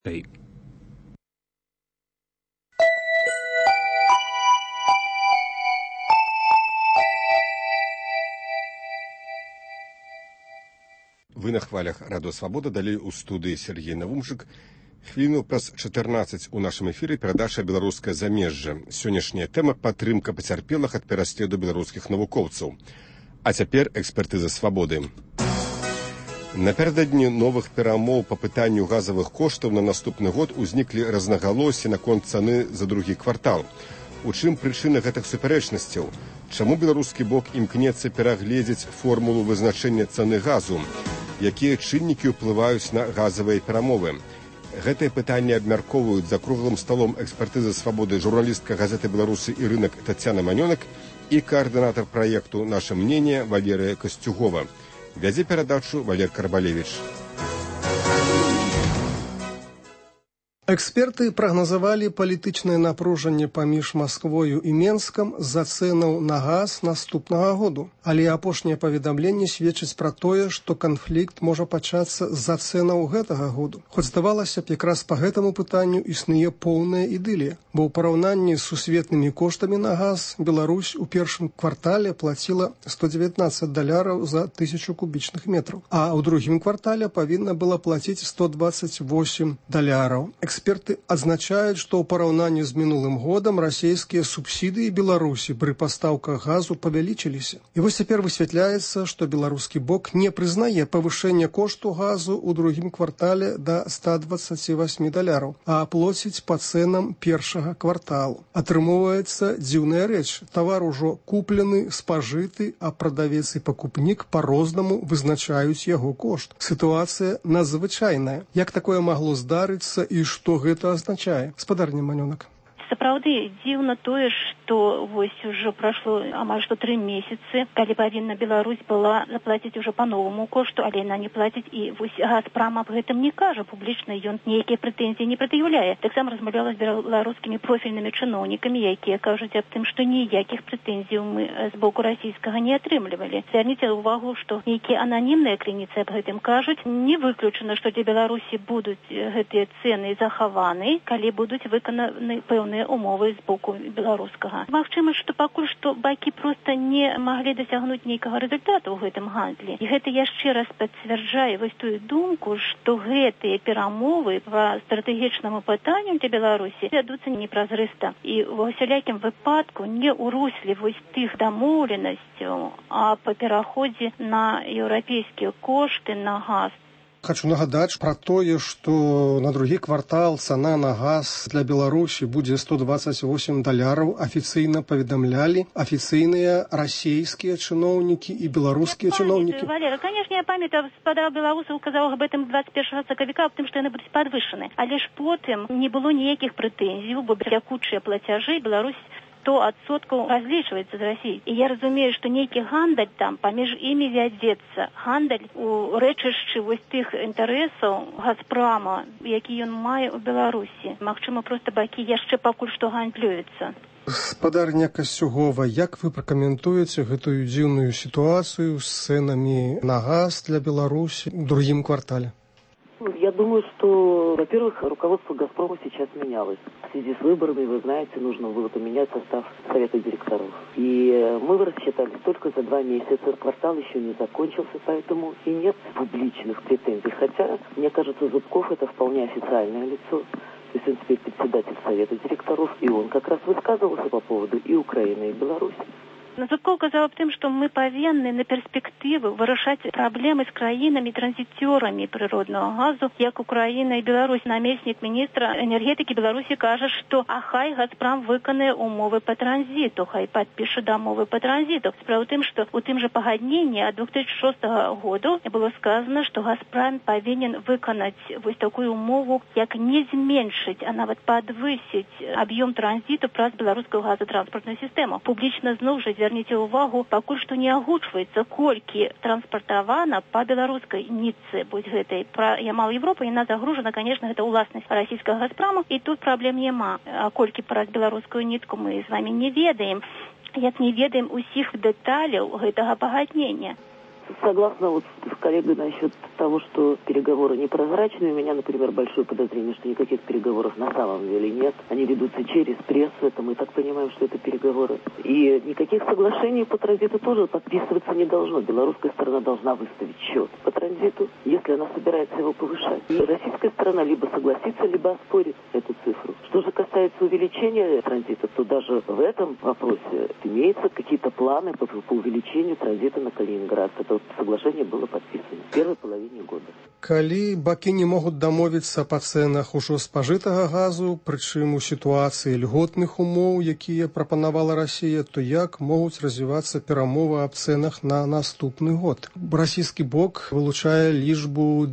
Эй. Вы на хвалях Радио Свобода, далей у студыі Сергей Навумчык. Хвіліну праз 14 у нашым эфіры перадача «Беларускае замежжа». Сённяшняя тэма – падтрымка пацярпелых ад пераследу беларускіх навукоўцаў. А цяпер экспертыза «Свабоды». Напярэдадні новых перамоў па пытанню газавых коштаў на наступны год узніклі рознагалоссі наконт цаны за другі квартал. У чым прычына гэтых супярэчнасцяў? Чаму беларускі бок імкнецца перагледзець формулу вызначэння цаны газу? Якія чыннікі ўплываюць на газавыя перамовы? Гэтае пытанне абмяркоўваюць за круглым сталом экспертызы «Свабоды» журналістка газеты «Беларусы» і рынок Тацяна Манёнак і каардынатар праекту «Наша мнение» Валерыя Касцюгова. Вядзе перадачу Валер Карбалевіч. Эксперты прагназавалі палітычнае напружанне паміж Масквою і Менскам з-за цэнаў на газ наступнага году. Але апошнія паведамленні сведчаць пра тое, што канфлікт можа пачацца з-за цэнаў гэтага году. Хоць здавалася б, якраз па гэтаму пытанню існуе поўная ідылія, бо ў параўнанні з сусветнымі коштамі на газ Беларусь у першым квартале плаціла $119 за 1000 кубічных метраў, а ў другім квартале павінна была плаціць $128. Эксперты адзначаюць, што ў параўнанні з мінулым годам расійскія субсідыі Беларусі пры пастаўках газу павялічыліся. І вось цяпер высвятляецца, што беларускі бок не прызнае павышэння кошту газу ў другім квартале да $128, а плоціць па цэнам першага кварталу. Атрымоўваецца дзіўная рэч. Тавар ужо куплены, спажыты, а прадавец і пакупнік па-рознаму вызначаюць яго кошт. Сітуацыя надзвычайная. Як такое магло здарыцца і што гэта азначае? Спадарня Манёнак. Сапраўды дзіўна тое, што вось ужо прайшло амаль што 3 месяцы, калі павінна Беларусь была заплаціць ужо па новаму кошту, але яна не плаціць, і вось Газпром аб гэтым не кажа публічна, ён ніякія прэтэнзіі не прад'яўляе. Таксама размаўляла з беларускімі профільнымі чыноўнікамі, якія кажуць аб тым, што ніякіх прэтэнзій мы з боку расійскага не атрымлівалі. Звярніце ўвагу, што нейкія ананімныя крыніцы аб гэтым кажуць. Не выключана, што для Беларусі будуць гэтыя цэны захаваны, калі будуць выкананы пэўныя умовы з боку беларускага. Магчыма, што пакуль што бакі проста не маглі дасягнуць нейкага рэзультату ў гэтым гандлі. І гэта яшчэ раз пацвярджае вось тую думку, што гэтыя перамовы па стратэгічнаму пытанню для Беларусі вядуцца непразрыста. І ва ўсялякім выпадку не ў русле вось тых дамоўленасцяў, а па пераходзе на еўрапейскія кошты на газ. Хочу нагадаць пра тое, што на другі квартал цана на газ для Беларусі будзе $128. Афіцыйна паведамлялі афіцыйныя расійскія чыноўнікі і беларускія чыноўнікі. Валера, конечно, я памятаю, спадар беларусаў казаў об этом 21 сакавіка, аб тым, што яны будуць падвышаны. Але ж потым не было ніякіх прэтэнзій, бо бякучыя плацяжы Беларусь 100% разлічваецца з Расіяй. І я разумею, што нейкі гандаль там паміж імі вядзецца. Гандаль у рэчышчы вось тых інтарэсаў Газпрома, які ён мае ў Беларусі. Магчыма, проста бакі яшчэ пакуль што гандлююцца. Спадарня Касцюгова, як вы пракаментуеце гэтую дзіўную сітуацыю з цэнамі на газ для Беларусі ў другім квартале? Я думаю, что, во-первых, руководство «Газпрома» сейчас менялось. В связи с выборами, вы знаете, нужно было поменять состав совета директоров. И мы рассчитали только за 2 месяца. Квартал еще не закончился, поэтому и нет публичных претензий. Хотя, мне кажется, Зубков – это вполне официальное лицо. То есть он теперь председатель совета директоров, и он как раз высказывался по поводу и Украины, и Беларуси. Зубков казаў аб тым, што мы павінны на перспектыву вырашаць праблемы з краінамі-транзіцёрамі прыроднага газу, як Украіна і Беларусь. Намеснік міністра энергетыкі Беларусі кажа, што хай Газпром выканае умовы па транзіту, хай падпіша дамовы па транзіту. Справа ў тым, што ў тым жа пагадненні ад 2006 году было сказано, што Газпром павінен выканаць вось такую умову, як не зменшыць, а нават падвысіць аб'ём транзіту праз беларускую газотранспартную сістэму. Публічна зноў жа звярніце ўвагу, пакуль што не агучваецца, колькі транспартавана па беларускай нітцы, будь гэтай пра Ямал Европы, яна загружана, конечно, гэта ўласнасць расійскага Газпрома, і тут праблем няма. А колькі праз беларускую нітку мы з вами не ведаем, як не ведаем усіх дэталяў гэтага пагаднення. Согласна вот с коллегой насчет того, что переговоры непрозрачные. У меня, например, большое подозрение, что никаких переговоров на самом деле нет. Они ведутся через прессу, это мы так понимаем, что это переговоры. И никаких соглашений по транзиту тоже подписываться не должно. Белорусская сторона должна выставить счет по транзиту, если она собирается его повышать. И российская сторона либо согласится, либо оспорит эту цифру. Что же касается увеличения транзита, то даже в этом вопросе имеются какие-то планы по увеличению транзита на Калининград. Это соглашение было подписано в первой половине года. Калі бакі не могуць дамовіцца па цэнах ужо спажытага газу, прычым у сітуацыі льготных умоў, якія прапанавала Расія, то як могуць развівацца перамовы аб цэнах на наступны год? Расійскі бок вылучае лічбу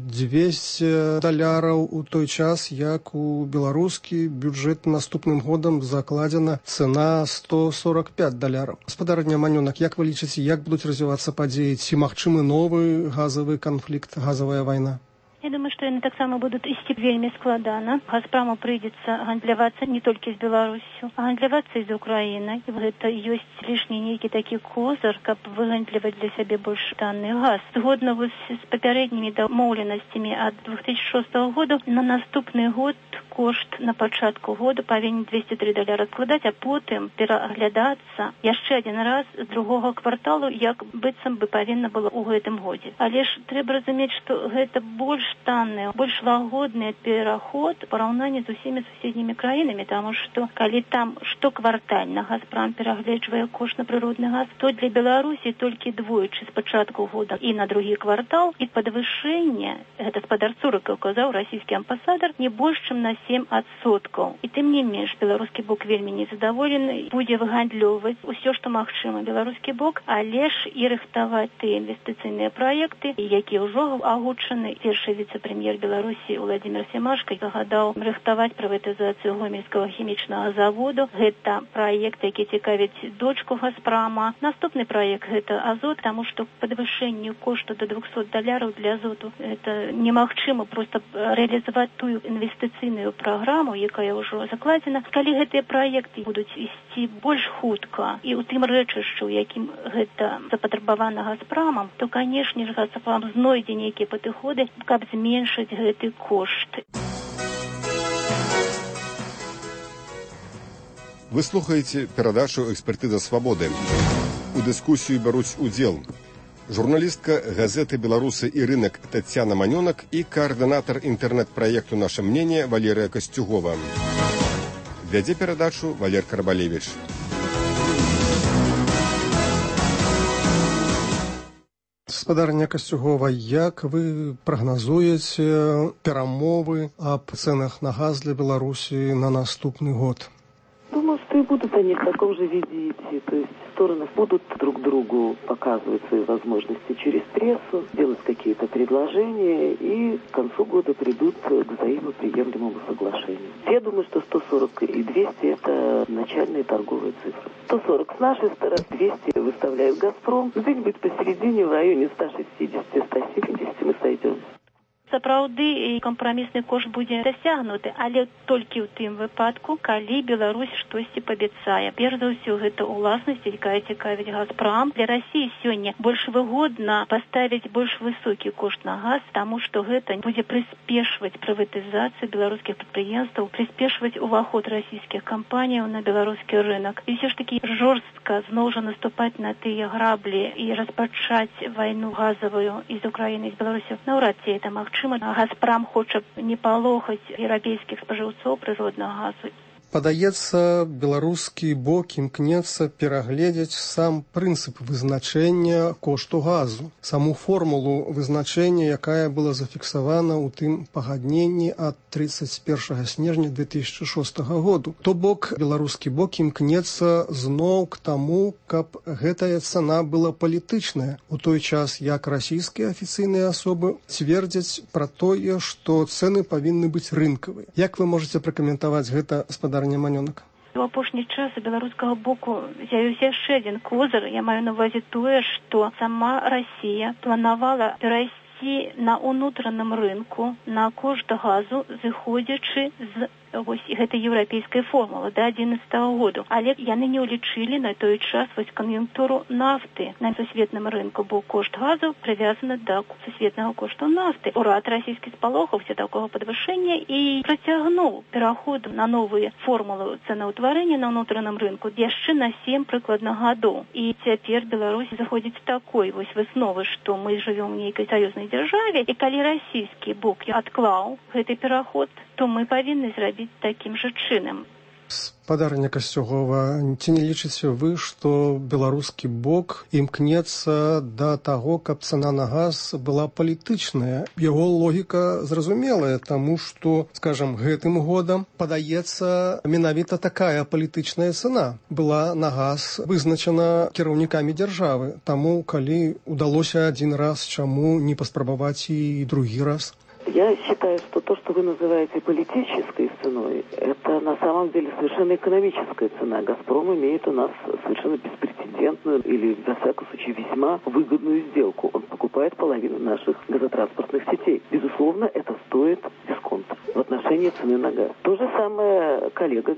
$200 у той час, як у беларускі бюджэт наступным годам закладзена цэна $145. Гаспадарня Манёнак, як вы лічыце, як будуць развівацца падзеі? Ці магчымы новы газавы канфлікт, газавая вайна? Я думаю, что яны таксама будуць ісці вельмі складана. Газпраму прыйдзецца гандлявацца не толькі з Беларусью, а гандлявацца і з Украінай. І гэта ёсць лішні нейкі такі козыр, каб выгандліваць для сябе больш танны газ. Згодна з папярэднімі дамоўленасцямі ад 2006 года на наступны год кошт на пачатку года павінен $203 складаць, а потым пераглядацца яшчэ адзін раз з другога кварталу, як быццам бы павінна было ў гэтым годзе. Але ж трэба разумець, што гэта больш танны, больш лагодны пераход у параўнанні з усімі суседнімі краінамі, таму што калі там штоквартальна Газпрам перагледжвае кошт на прыродны газ, то для Беларусі толькі двойчы з пачатку года і на другі квартал, і падвышэнне, гэта спадар Цурыка указаў расійскі амбасадар, не больш чым на 7%. І тым не менш, беларускі бок вельмі незадаволены, будзе выгандлёваць усё, што магчыма беларускі бок, але ж і рыхтаваць тыя інвестыцыйныя праекты, якія ўжо агучаны. Першы віцэ-прэм'ер Беларусі Владимир Семашко загадаў рыхтаваць прыватызацыю гомельскага хімічнага заводу. Гэта праект, які цікавіць дочку Газпрама. Наступны праект гэта азот, таму што падвышэнню кошту до $200 для азоту это немагчыма проста рэалізаваць тую інвестыцыйную праграму, якая ўжо закладзена. Калі гэтыя праекты будуць ісці больш хутка і ў тым рэчышчу, якім гэта запатрабавана Газпрамам, то, канешне ж, Газпрам знойдзе нейкія падыходы, каб зменшыць гэты кошт. Вы слухаеце перадачу «Экспертыза свабоды». У дыскусію бяруць удзел журналістка газеты «Беларусы і рынок» Тацяна Манёнак і каардынатар інтэрнэт-праекту «Наша мнение» Валерія Касцюгова. Вядзе перадачу Валер Карбалевіч. Гаспадарня Касцюгова, як вы прагназуеце перамовы аб цэнах на газ для Беларусі на наступны год? Думаю, что и будут они в таком же виде идти. То есть стороны будут друг другу показывать свои возможности через прессу, делать какие-то предложения и к концу года придут к взаимоприемлемому соглашению. Я думаю, что 140 и 200 – это начальные торговые цифры. 140 с нашей стороны, 200 выставляет «Газпром». Где-нибудь посередине, в районе 160-170 мы сойдем. Сапраўды кампрамісны кошт будзе дасягнуты, але толькі ў тым выпадку, калі Беларусь штосьці паабяцае. Перш за ўсё, гэта ўласнасць, якая цікавіць Газпрам. Для Расіі сёння больш выгодна паставіць больш высокі кошт на газ, таму што гэта будзе прыспешваць прыватызацыю беларускіх прадпрыемстваў, прыспешваць уваход расійскіх кампаніяў на беларускі рынок. І ўсё ж такі жорстка зноў жа наступаць на тыя граблі і распачаць вайну газавую і з Украіны, і з Беларусі. Наўрад ці это магчыма. Газпрам хоча не палохаць еўрапейскіх спажыўцоў прыроднага газу. Падаецца, беларускі бок імкнецца перагледзець сам прынцып вызначэння кошту газу, саму формулу вызначэння, якая была зафіксавана ў тым пагадненні ад 31 снежня 2006 году. То бок, беларускі бок імкнецца зноў к таму, каб гэтая цана была палітычная, у той час як расійскія афіцыйныя асобы цвердзяць пра тое, што цэны павінны быць рынкавыя. Як вы можаце пракаментаваць гэта, гаспадар Манёнак? У апошні час у беларускага боку з'явіўся яшчэ адзін козыр. Я маю на ўвазе тое, што сама Расія планавала перайсці ісці на ўнутраным рынку на кошт газу, зыходзячы з гэтай еўрапейскай формулы да 2011 году. Але яны не ўлічылі на той час кан'юнктуру нафты на сусветным рынку, бо кошт газу прывязаны да сусветнага кошту нафты. Урад расійскі спалохаўся такога падвышэння і працягнуў пераход на новыя формулы цэнаўтварэння на ўнутраным рынку яшчэ на 7 прыкладна гадоў. І цяпер Беларусь заходзіць такой высновы, што мы жывём у нейкай саюзнай дзяржаве, і калі расійскі бок адклаў гэты пераход, то мы павінны зрабіць такім жа чынам. Спадарня Касцюгова, ці не лічыце вы, што беларускі бок імкнецца да таго, каб цана на газ была палітычная? Яго логіка зразумелая, таму што, скажам, гэтым годам падаецца менавіта такая палітычная цана была на газ вызначана кіраўнікамі дзяржавы. Таму, калі удалося один раз, чаму не паспрабаваць і другі раз? Я считаю, что то, что вы называете политической ценой, это на самом деле совершенно экономическая цена. «Газпром» имеет у нас совершенно беспрецедентную или, во всяком случае, весьма выгодную сделку. Он покупает половину наших газотранспортных сетей. Безусловно, это стоит дисконт в отношении цены на газ. То же самое коллега